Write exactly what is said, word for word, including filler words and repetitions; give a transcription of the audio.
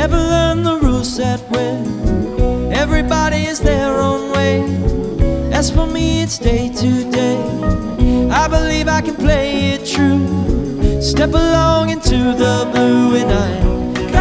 never learned the rules that way. Everybody is their own way. As for me, it's day to day. I believe I can play it true. Step along into the blue and I